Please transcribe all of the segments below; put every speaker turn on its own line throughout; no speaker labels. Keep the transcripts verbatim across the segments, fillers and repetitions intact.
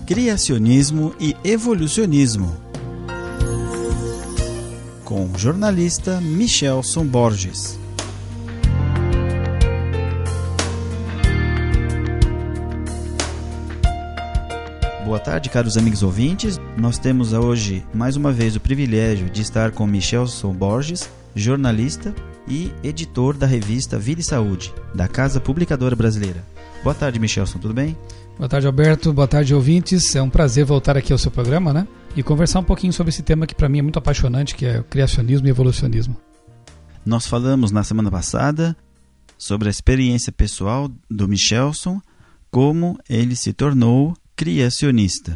Criacionismo e Evolucionismo, com o jornalista Michelson Borges. Boa tarde, caros amigos ouvintes. Nós temos hoje, mais uma vez, o privilégio de estar com Michelson Borges, jornalista e editor da revista Vida e Saúde, da Casa Publicadora Brasileira. Boa tarde, Michelson, tudo bem?
Boa tarde, Alberto. Boa tarde, ouvintes. É um prazer voltar aqui ao seu programa, né? E conversar um pouquinho sobre esse tema que para mim é muito apaixonante, que é o criacionismo e evolucionismo.
Nós falamos na semana passada sobre a experiência pessoal do Michelson, como ele se tornou criacionista.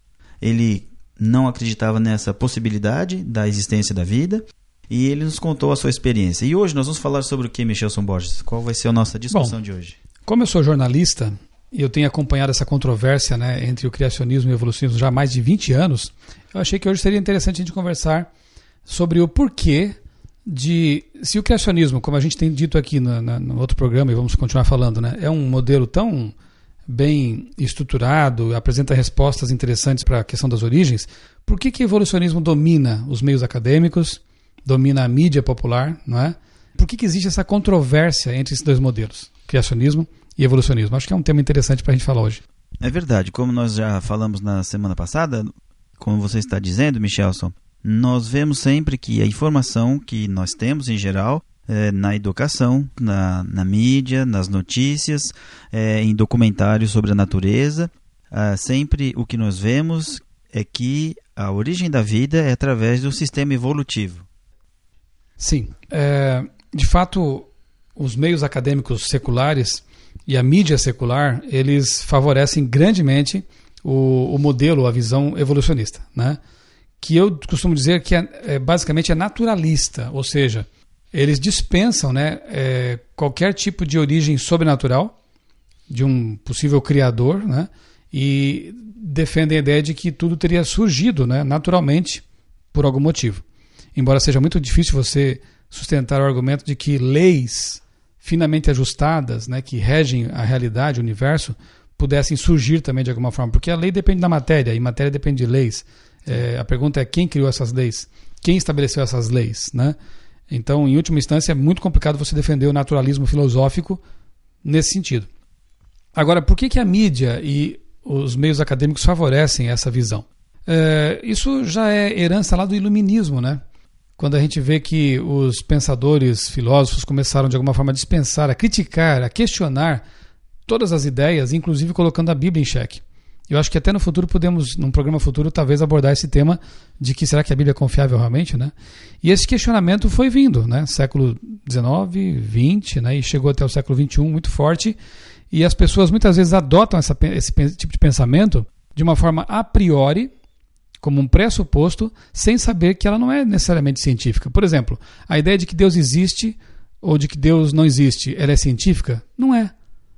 Ele não acreditava nessa possibilidade da existência da vida e ele nos contou a sua experiência. E hoje nós vamos falar sobre o que, Michelson Borges? Qual vai ser a nossa discussão Bom, de hoje?
Como eu sou jornalista e eu tenho acompanhado essa controvérsia, né, entre o criacionismo e o evolucionismo já há mais de vinte anos, eu achei que hoje seria interessante a gente conversar sobre o porquê de... Se o criacionismo, como a gente tem dito aqui no, no outro programa, e vamos continuar falando, né, é um modelo tão bem estruturado, apresenta respostas interessantes para a questão das origens, por que que o evolucionismo domina os meios acadêmicos, domina a mídia popular, não é? Por que que existe essa controvérsia entre esses dois modelos, criacionismo e evolucionismo? Acho que é um tema interessante para a gente falar hoje.
É verdade, como nós já falamos na semana passada, como você está dizendo, Michelson, nós vemos sempre que a informação que nós temos em geral, é, na educação, na, na mídia, nas notícias, é, em documentários sobre a natureza, é, sempre o que nós vemos é que a origem da vida é através do sistema evolutivo.
Sim, é, de fato, os meios acadêmicos seculares e a mídia secular, eles favorecem grandemente o, o modelo, a visão evolucionista, né? Que eu costumo dizer que é, é, basicamente é naturalista, ou seja, eles dispensam, né, é, qualquer tipo de origem sobrenatural de um possível criador, né, e defendem a ideia de que tudo teria surgido, né, naturalmente por algum motivo. Embora seja muito difícil você sustentar o argumento de que leis finamente ajustadas, né, que regem a realidade, o universo, pudessem surgir também de alguma forma, porque a lei depende da matéria e matéria depende de leis. É, a pergunta é quem criou essas leis? Quem estabeleceu essas leis, né? Então, em última instância, é muito complicado você defender o naturalismo filosófico nesse sentido. Agora, por que que a mídia e os meios acadêmicos favorecem essa visão? É, isso já é herança lá do iluminismo, né? Quando a gente vê que os pensadores, filósofos começaram de alguma forma a dispensar, a criticar, a questionar todas as ideias, inclusive colocando a Bíblia em xeque. Eu acho que até no futuro podemos, num programa futuro, talvez abordar esse tema de que será que a Bíblia é confiável realmente, né? E esse questionamento foi vindo, né? Século dezenove, vinte, né? E chegou até o século vinte e um muito forte. E as pessoas muitas vezes adotam essa, esse tipo de pensamento de uma forma a priori, como um pressuposto, sem saber que ela não é necessariamente científica. Por exemplo, a ideia de que Deus existe ou de que Deus não existe, ela é científica? Não é.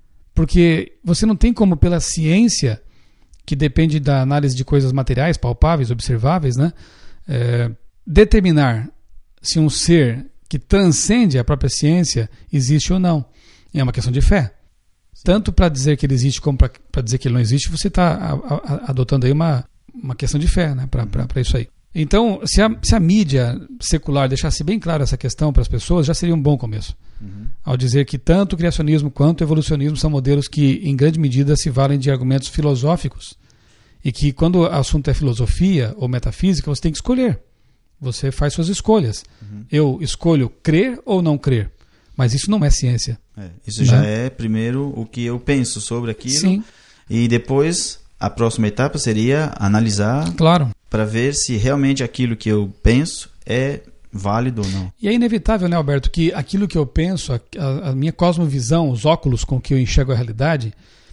Porque você não tem como, pela ciência, que depende da análise de coisas materiais, palpáveis, observáveis, né, é, determinar se um ser que transcende a própria ciência existe ou não. É uma questão de fé. Sim. Tanto para dizer que ele existe como para dizer que ele não existe, você está adotando aí uma, uma questão de fé, né, para uhum. isso aí. Então, se a, se a mídia secular deixasse bem claro essa questão para as pessoas, já seria um bom começo. Uhum. Ao dizer que tanto o criacionismo quanto o evolucionismo são modelos que, em grande medida, se valem de argumentos filosóficos e que, quando o assunto é filosofia ou metafísica, você tem que escolher. Você faz suas escolhas. Uhum. Eu escolho crer ou não crer, mas isso não é ciência.
É, isso né? já é, primeiro, o que eu penso sobre aquilo. Sim. E depois, a próxima etapa seria analisar
claro.
Para ver se realmente aquilo que eu penso é válido ou não.
E é inevitável, né, Alberto, que aquilo que eu penso, a, a minha cosmovisão, os óculos com que eu enxergo a realidade,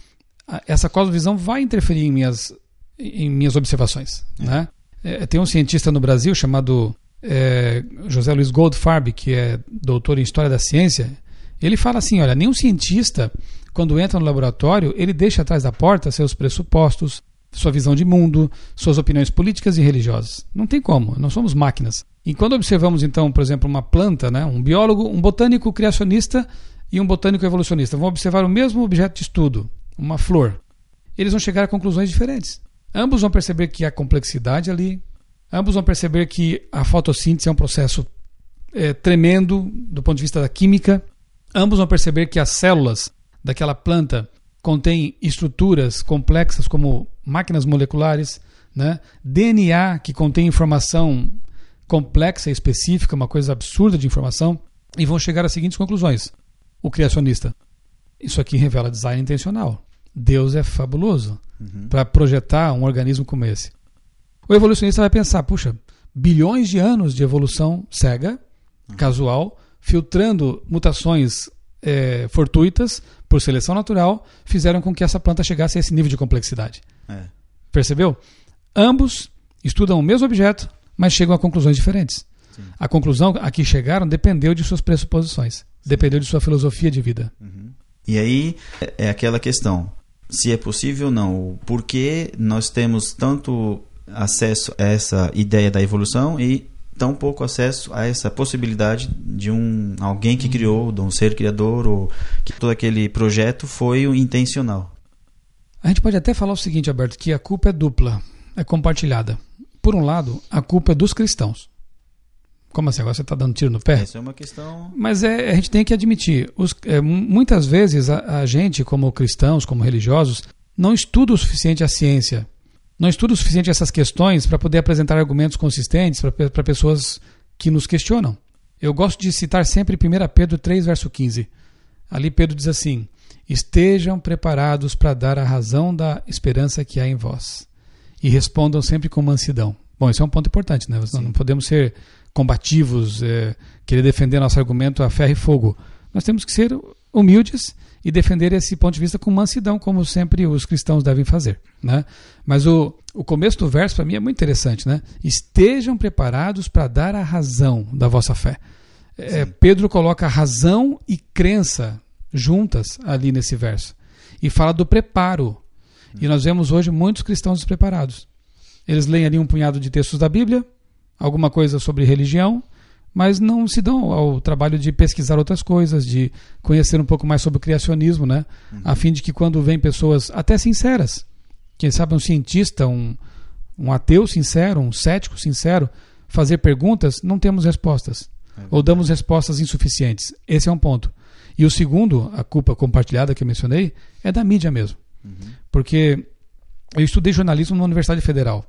a, essa cosmovisão vai interferir em minhas, em minhas observações. É. Né? É, tem um cientista no Brasil chamado é, José Luiz Goldfarb, que é doutor em História da Ciência. Ele fala assim, olha, nenhum cientista, quando entra no laboratório, ele deixa atrás da porta seus pressupostos, sua visão de mundo, suas opiniões políticas e religiosas. Não tem como, não somos máquinas. E quando observamos, então, por exemplo, uma planta, né, um biólogo, um botânico criacionista e um botânico evolucionista vão observar o mesmo objeto de estudo, uma flor. Eles vão chegar a conclusões diferentes. Ambos vão perceber que há complexidade ali, ambos vão perceber que a fotossíntese é um processo é, tremendo do ponto de vista da química, ambos vão perceber que as células daquela planta contêm estruturas complexas como máquinas moleculares, né? D N A que contém informação complexa e específica, uma coisa absurda de informação, e vão chegar às seguintes conclusões. O criacionista: isso aqui revela design intencional. Deus é fabuloso uhum. para projetar um organismo como esse. O evolucionista vai pensar, puxa, bilhões de anos de evolução cega, uhum. casual, filtrando mutações é, fortuitas por seleção natural, fizeram com que essa planta chegasse a esse nível de complexidade. É. Percebeu? Ambos estudam o mesmo objeto, mas chegam a conclusões diferentes. Sim. A conclusão a que chegaram dependeu de suas pressuposições, Sim. dependeu de sua filosofia de vida.
Uhum. E aí é aquela questão, se é possível ou não, por que nós temos tanto acesso a essa ideia da evolução e tão pouco acesso a essa possibilidade de um alguém que criou, de um ser criador, ou que todo aquele projeto foi intencional.
A gente pode até falar o seguinte, Alberto, que a culpa é dupla, é compartilhada. Por um lado, a culpa é dos cristãos. Como assim? Agora você está dando tiro no pé?
Essa é uma questão...
Mas é, a gente tem que admitir, os, é, muitas vezes a, a gente, como cristãos, como religiosos, não estuda o suficiente a ciência, não estuda o suficiente essas questões para poder apresentar argumentos consistentes para pessoas que nos questionam. Eu gosto de citar sempre primeiro Pedro três, verso quinze. Ali Pedro diz assim: estejam preparados para dar a razão da esperança que há em vós, e respondam sempre com mansidão. Bom, isso é um ponto importante, né? Nós não podemos ser combativos, é, querer defender nosso argumento a ferro e fogo. Nós temos que ser humildes e defender esse ponto de vista com mansidão, como sempre os cristãos devem fazer, né? Mas o, o começo do verso para mim é muito interessante, né? Estejam preparados para dar a razão da vossa fé. É, Pedro coloca razão e crença juntas ali nesse verso e fala do preparo. E nós vemos hoje muitos cristãos despreparados. Eles leem ali um punhado de textos da Bíblia, alguma coisa sobre religião, mas não se dão ao trabalho de pesquisar outras coisas, de conhecer um pouco mais sobre o criacionismo, né? Uhum. A fim de que quando vem pessoas até sinceras, quem sabe um cientista, um, um ateu sincero, um cético sincero, fazer perguntas, não temos respostas. É ou damos respostas insuficientes. Esse é um ponto. E o segundo, a culpa compartilhada que eu mencionei, é da mídia mesmo. Uhum. Porque eu estudei jornalismo na Universidade Federal.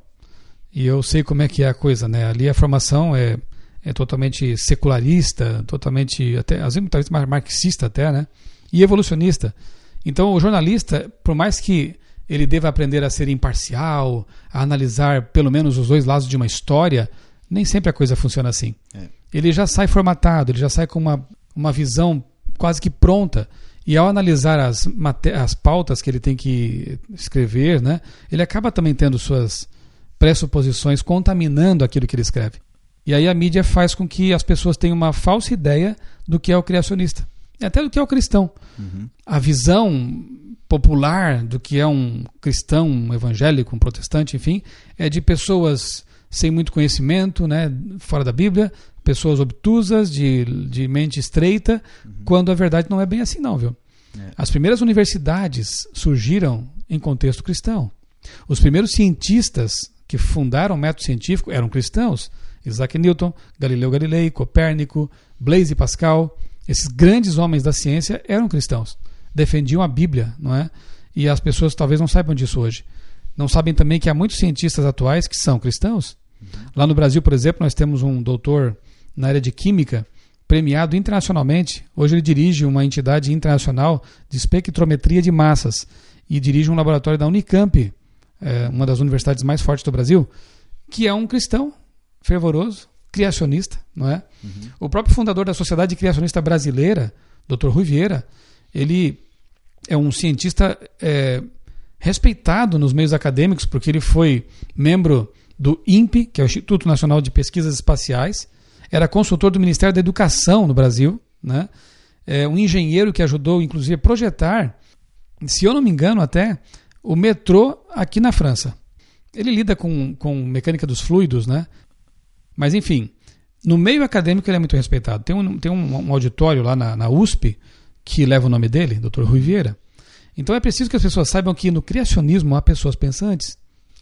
E eu sei como é que é a coisa, né? Ali a formação é, é totalmente secularista, totalmente, até, às vezes talvez mais marxista até, né? E evolucionista. Então o jornalista, por mais que ele deva aprender a ser imparcial, a analisar pelo menos os dois lados de uma história, nem sempre a coisa funciona assim. É. Ele já sai formatado, ele já sai com uma, uma visão quase que pronta. E ao analisar as, as pautas que ele tem que escrever, né, ele acaba também tendo suas pressuposições contaminando aquilo que ele escreve. E aí a mídia faz com que as pessoas tenham uma falsa ideia do que é o criacionista. E até do que é o cristão. Uhum. A visão popular do que é um cristão, um evangélico, um protestante, enfim, é de pessoas sem muito conhecimento, né, fora da Bíblia, pessoas obtusas, de, de mente estreita, uhum. quando a verdade não é bem assim não, viu? É. As primeiras universidades surgiram em contexto cristão. Os primeiros cientistas que fundaram o método científico eram cristãos. Isaac Newton, Galileu Galilei, Copérnico, Blaise Pascal, esses grandes homens da ciência eram cristãos. Defendiam a Bíblia, não é? E as pessoas talvez não saibam disso hoje. Não sabem também que há muitos cientistas atuais que são cristãos. Uhum. Lá no Brasil, por exemplo, nós temos um doutor na área de química, premiado internacionalmente. Hoje ele dirige uma entidade internacional de espectrometria de massas e dirige um laboratório da Unicamp, é, uma das universidades mais fortes do Brasil, que é um cristão fervoroso, criacionista, não é? Uhum. O próprio fundador da Sociedade Criacionista Brasileira, doutor Rui Vieira, ele é um cientista é, respeitado nos meios acadêmicos, porque ele foi membro do I N P E, que é o Instituto Nacional de Pesquisas Espaciais, era consultor do Ministério da Educação no Brasil, né? É um engenheiro que ajudou, inclusive, a projetar, se eu não me engano até, o metrô aqui na França. Ele lida com, com mecânica dos fluidos, né? Mas, enfim, no meio acadêmico ele é muito respeitado. Tem um, tem um, um auditório lá na, na U S P que leva o nome dele, doutor Rui Vieira. Então é preciso que as pessoas saibam que no criacionismo há pessoas pensantes,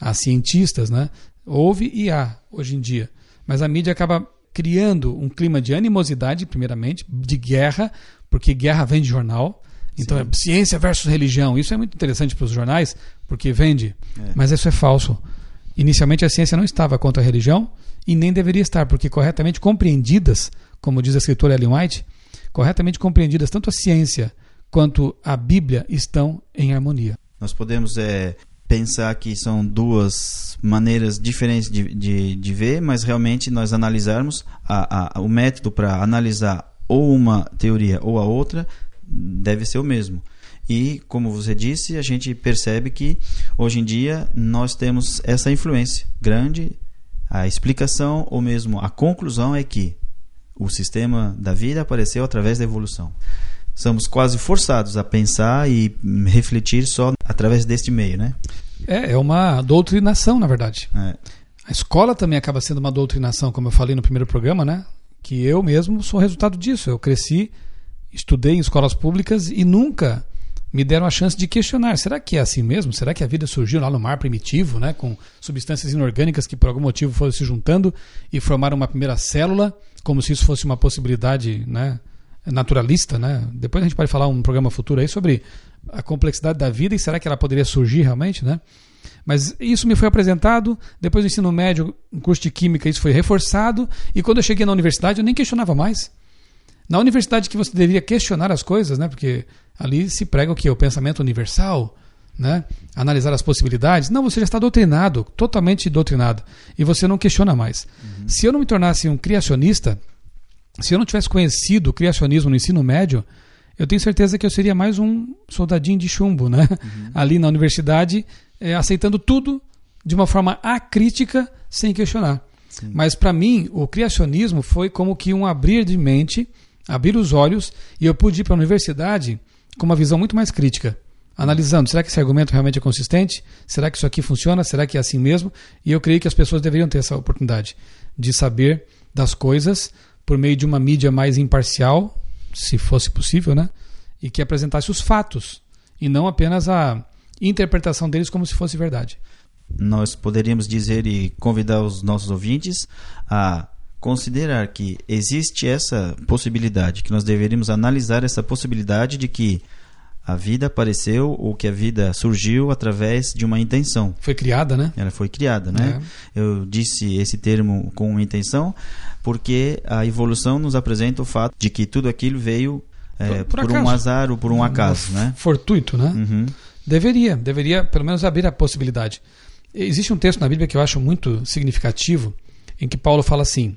há cientistas, né? Houve e há hoje em dia. Mas a mídia acaba criando um clima de animosidade, primeiramente, de guerra, porque guerra vem de jornal. Então Sim. é ciência versus religião. Isso é muito interessante para os jornais, porque vende. É. Mas isso é falso. Inicialmente a ciência não estava contra a religião e nem deveria estar, porque corretamente compreendidas, como diz a escritora Ellen White, corretamente compreendidas, tanto a ciência quanto a Bíblia estão em harmonia.
Nós podemos é, pensar que são duas maneiras diferentes de, de, de ver, mas realmente nós analisarmos a, a, o método para analisar ou uma teoria ou a outra deve ser o mesmo. E, como você disse, a gente percebe que hoje em dia nós temos essa influência grande. A explicação ou mesmo a conclusão é que o sistema da vida apareceu através da evolução. Somos quase forçados a pensar e refletir só através deste meio, né?
É, é uma doutrinação, na verdade. É. A escola também acaba sendo uma doutrinação, como eu falei no primeiro programa, né? Que eu mesmo sou resultado disso. Eu cresci, estudei em escolas públicas e nunca me deram a chance de questionar. Será que é assim mesmo? Será que a vida surgiu lá no mar primitivo, né? Com substâncias inorgânicas que por algum motivo foram se juntando e formaram uma primeira célula, como se isso fosse uma possibilidade, né, naturalista, né? Depois a gente pode falar um programa futuro aí sobre a complexidade da vida e será que ela poderia surgir realmente, né? Mas isso me foi apresentado, depois do ensino médio, no curso de Química, isso foi reforçado, e quando eu cheguei na universidade eu nem questionava mais. Na universidade que você deveria questionar as coisas, né? Porque ali se prega o quê? O pensamento universal, né? Analisar as possibilidades. Não, você já está doutrinado, totalmente doutrinado, e você não questiona mais. Uhum. Se eu não me tornasse um criacionista, se eu não tivesse conhecido o criacionismo no ensino médio, eu tenho certeza que eu seria mais um soldadinho de chumbo, né? Uhum. Ali na universidade, é, aceitando tudo de uma forma acrítica, sem questionar. Sim. Mas para mim, o criacionismo foi como que um abrir de mente, abrir os olhos, e eu pude ir para a universidade com uma visão muito mais crítica, analisando, será que esse argumento realmente é consistente? Será que isso aqui funciona? Será que é assim mesmo? E eu creio que as pessoas deveriam ter essa oportunidade de saber das coisas por meio de uma mídia mais imparcial, se fosse possível, né? E que apresentasse os fatos e não apenas a interpretação deles como se fosse verdade.
Nós poderíamos dizer e convidar os nossos ouvintes a considerar que existe essa possibilidade, que nós deveríamos analisar essa possibilidade de que a vida apareceu ou que a vida surgiu através de uma intenção.
Foi criada, né?
Ela foi criada, né? É. Eu disse esse termo com uma intenção porque a evolução nos apresenta o fato de que tudo aquilo veio é, por, por, por um azar ou por um acaso, um, né?
Fortuito, né?
Uhum.
Deveria, deveria pelo menos abrir a possibilidade. Existe um texto na Bíblia que eu acho muito significativo, em que Paulo fala assim,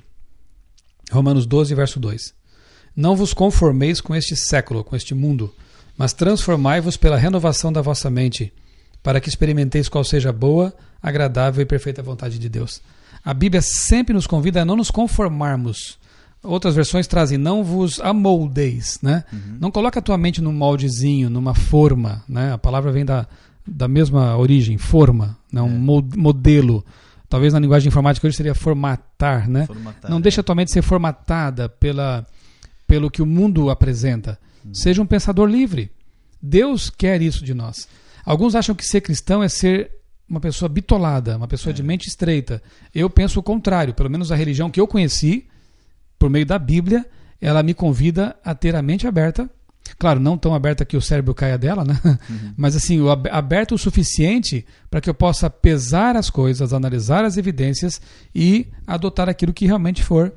Romanos doze, verso dois. Não vos conformeis com este século, com este mundo, mas transformai-vos pela renovação da vossa mente, para que experimenteis qual seja a boa, agradável e perfeita vontade de Deus. A Bíblia sempre nos convida a não nos conformarmos. Outras versões trazem, não vos amoldeis, né? Uhum. Não coloca a tua mente num moldezinho, numa forma, né? A palavra vem da, da mesma origem, forma, né? Um é. modelo. Talvez na linguagem informática hoje seria formatar, né? Formatar, não é. Deixa a tua mente ser formatada pela, pelo que o mundo apresenta. Uhum. Seja um pensador livre. Deus quer isso de nós. Alguns acham que ser cristão é ser uma pessoa bitolada, uma pessoa é. de mente estreita. Eu penso o contrário. Pelo menos a religião que eu conheci, por meio da Bíblia, ela me convida a ter a mente aberta. Claro, não tão aberta que o cérebro caia dela, né? Uhum. Mas assim, aberto o suficiente para que eu possa pesar as coisas, analisar as evidências e adotar aquilo que realmente for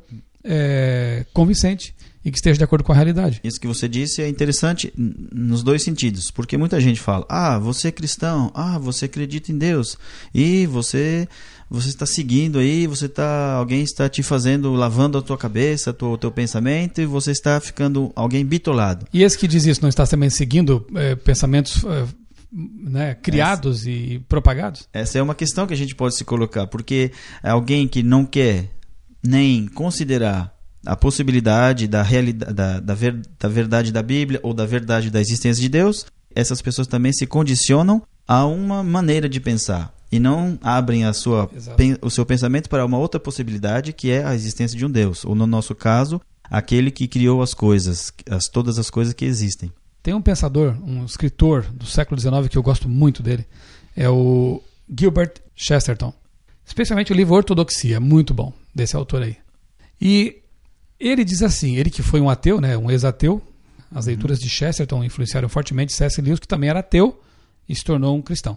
é, convincente e que esteja de acordo com a realidade.
Isso que você disse é interessante nos dois sentidos, porque muita gente fala, ah, você é cristão, ah, você acredita em Deus, e você... Você está seguindo aí, você está, alguém está te fazendo, lavando a tua cabeça, o teu pensamento, e você está ficando alguém bitolado.
E esse que diz isso não está também seguindo é, pensamentos é, né, criados essa, e propagados?
Essa é uma questão que a gente pode se colocar, porque alguém que não quer nem considerar a possibilidade da, realidade, da, da, ver, da verdade da Bíblia ou da verdade da existência de Deus, essas pessoas também se condicionam a uma maneira de pensar. E não abrem a sua, o seu pensamento para uma outra possibilidade, que é a existência de um Deus. Ou, no nosso caso, aquele que criou as coisas, as, todas as coisas que existem.
Tem um pensador, um escritor do século dezenove que eu gosto muito dele. É o Gilbert Chesterton. Especialmente o livro Ortodoxia, muito bom, desse autor aí. E ele diz assim, ele que foi um ateu, né, um ex-ateu, as leituras uhum. de Chesterton influenciaram fortemente C S Lewis, que também era ateu e se tornou um cristão.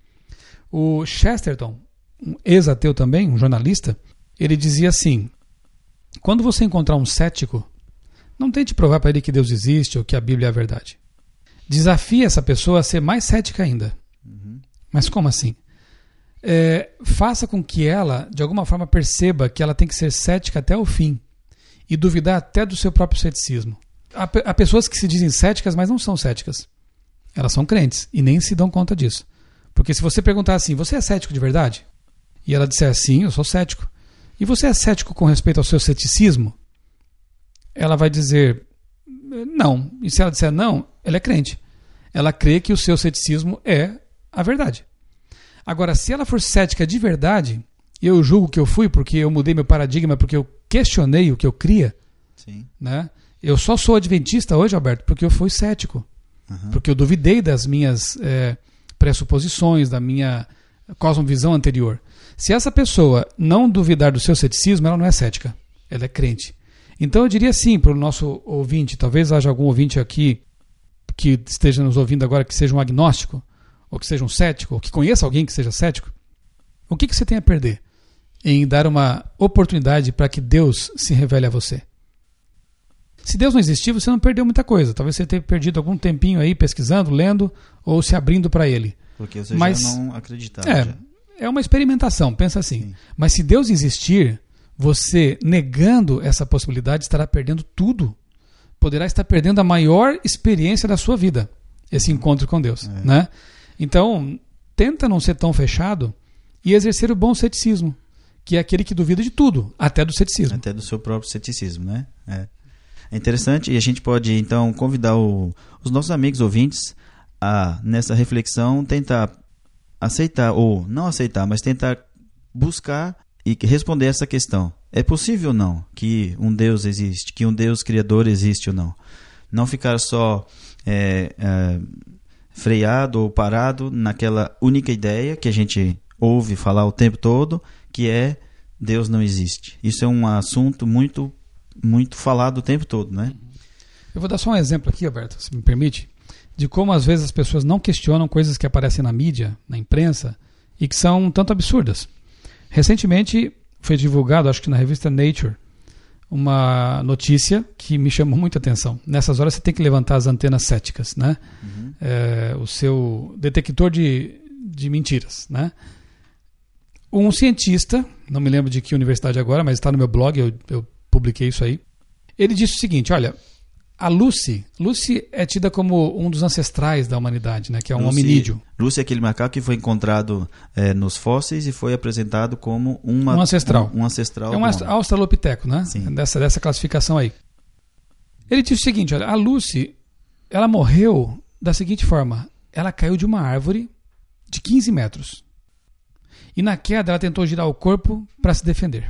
O Chesterton, um ex-ateu também, um jornalista, ele dizia assim, quando você encontrar um cético, não tente provar para ele que Deus existe ou que a Bíblia é a verdade. Desafie essa pessoa a ser mais cética ainda. Uhum. Mas como assim? É, faça com que ela, de alguma forma, perceba que ela tem que ser cética até o fim e duvidar até do seu próprio ceticismo. Há, há pessoas que se dizem céticas, mas não são céticas. Elas são crentes e nem se dão conta disso. Porque se você perguntar assim, você é cético de verdade? E ela disser sim, eu sou cético. E você é cético com respeito ao seu ceticismo? Ela vai dizer não. E se ela disser não, ela é crente. Ela crê que o seu ceticismo é a verdade. Agora, se ela for cética de verdade, eu julgo que eu fui porque eu mudei meu paradigma, porque eu questionei o que eu cria,
Sim.
né? Eu só sou adventista hoje, Alberto, porque eu fui cético. Uhum. Porque eu duvidei das minhas é, pressuposições, da minha cosmovisão anterior. Se essa pessoa não duvidar do seu ceticismo, ela não é cética, ela é crente. Então eu diria assim para o nosso ouvinte, talvez haja algum ouvinte aqui que esteja nos ouvindo agora que seja um agnóstico, ou que seja um cético, ou que conheça alguém que seja cético, o que, que você tem a perder em dar uma oportunidade para que Deus se revele a você? Se Deus não existir, você não perdeu muita coisa. Talvez você tenha perdido algum tempinho aí pesquisando, lendo, ou se abrindo para Ele.
Porque você
Mas,
já não acreditava.
É,
já.
é uma experimentação, pensa assim. Sim. Mas se Deus existir, você negando essa possibilidade estará perdendo tudo. Poderá estar perdendo a maior experiência da sua vida, esse encontro com Deus, é. né? Então, tenta não ser tão fechado e exercer o bom ceticismo, que é aquele que duvida de tudo, até do ceticismo.
Até do seu próprio ceticismo, né? É, é interessante e a gente pode, então, convidar o, os nossos amigos ouvintes a, nessa reflexão, tentar aceitar, ou não aceitar, mas tentar buscar e responder essa questão. É possível ou não que um Deus existe, que um Deus criador existe ou não? Não ficar só é, é, freado ou parado naquela única ideia que a gente ouve falar o tempo todo, que é Deus não existe. Isso é um assunto muito, muito falado o tempo todo, né?
Eu vou dar só um exemplo aqui, Alberto, se me permite, de como às vezes as pessoas não questionam coisas que aparecem na mídia, na imprensa, e que são um tanto absurdas. Recentemente foi divulgado, acho que na revista Nature, uma notícia que me chamou muita atenção. Nessas horas você tem que levantar as antenas céticas, né? Uhum. É, o seu detector de, de mentiras, né? Um cientista, não me lembro de que universidade agora, mas está no meu blog, eu, eu publiquei isso aí. Ele disse o seguinte, olha, a Lucy, Lucy é tida como um dos ancestrais da humanidade, né? Que é um
Lucy,
hominídeo.
Lucy é aquele macaco que foi encontrado é, nos fósseis e foi apresentado como uma,
um ancestral.
Um, um ancestral.
É um australopiteco, né?
Sim.
Dessa, dessa classificação aí. Ele disse o seguinte, olha, a Lucy, ela morreu da seguinte forma, ela caiu de uma árvore de quinze metros. E na queda ela tentou girar o corpo para se defender.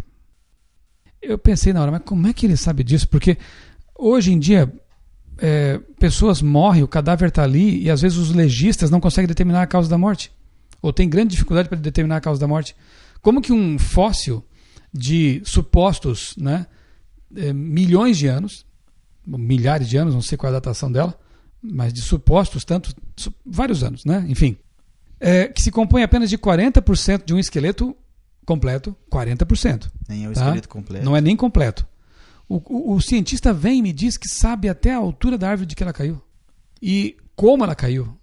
Eu pensei na hora, mas como é que ele sabe disso? Porque hoje em dia, é, pessoas morrem, o cadáver está ali e às vezes os legistas não conseguem determinar a causa da morte. Ou tem grande dificuldade para determinar a causa da morte. Como que um fóssil de supostos, né, é, milhões de anos, milhares de anos, não sei qual é a datação dela, mas de supostos, tanto, su, vários anos, né, enfim, é, que se compõe apenas de quarenta por cento de um esqueleto completo, quarenta por cento.
Nem é o
tá?
esqueleto completo.
Não é nem completo. O, o, o cientista vem e me diz que sabe até a altura da árvore de que ela caiu. E como ela caiu.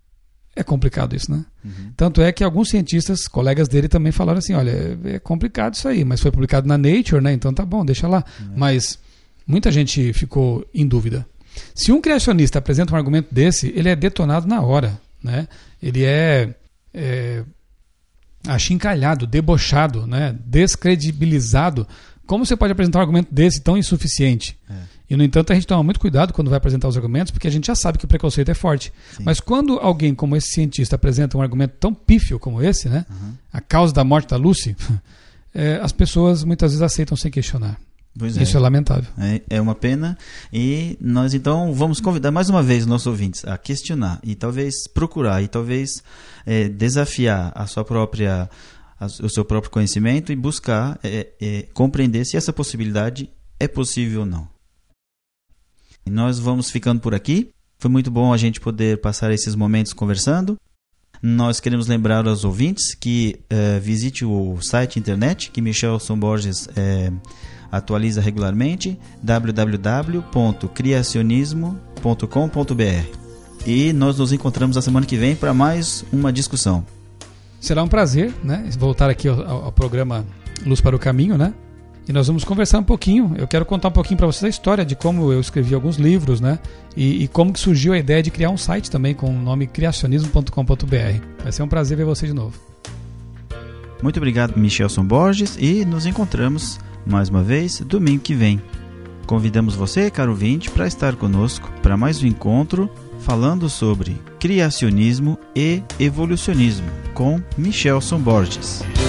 É complicado isso, né? Uhum. Tanto é que alguns cientistas, colegas dele, também falaram assim, olha, é complicado isso aí, mas foi publicado na Nature, né? Então tá bom, deixa lá. Uhum. Mas muita gente ficou em dúvida. Se um criacionista apresenta um argumento desse, ele é detonado na hora, né? Ele é, é achincalhado, debochado, né? Descredibilizado. Como você pode apresentar um argumento desse tão insuficiente? É. E, no entanto, a gente toma muito cuidado quando vai apresentar os argumentos, porque a gente já sabe que o preconceito é forte. Sim. Mas quando alguém como esse cientista apresenta um argumento tão pífio como esse, né? Uhum. A causa da morte da Lucy, é, as pessoas muitas vezes aceitam sem questionar. Pois Isso é, é lamentável.
É, é uma pena. E nós, então, vamos convidar mais uma vez os nossos ouvintes a questionar e talvez procurar e talvez é, desafiar a sua própria o seu próprio conhecimento e buscar é, é, compreender se essa possibilidade é possível ou não. E nós vamos ficando por aqui. Foi muito bom a gente poder passar esses momentos conversando. Nós queremos lembrar aos ouvintes que é, visite o site internet que Michelson Borges é, atualiza regularmente, w w w ponto criacionismo ponto com ponto b r. E nós nos encontramos a semana que vem para mais uma discussão.
Será um prazer, né, voltar aqui ao, ao programa Luz para o Caminho, né? E nós vamos conversar um pouquinho. Eu quero contar um pouquinho para vocês a história de como eu escrevi alguns livros, né? E, e como que surgiu a ideia de criar um site também com o nome criacionismo ponto com ponto b r. Vai ser um prazer ver você de novo.
Muito obrigado, Michelson Borges, e nos encontramos mais uma vez domingo que vem. Convidamos você, caro ouvinte, para estar conosco para mais um encontro falando sobre criacionismo e evolucionismo com Michelson Borges.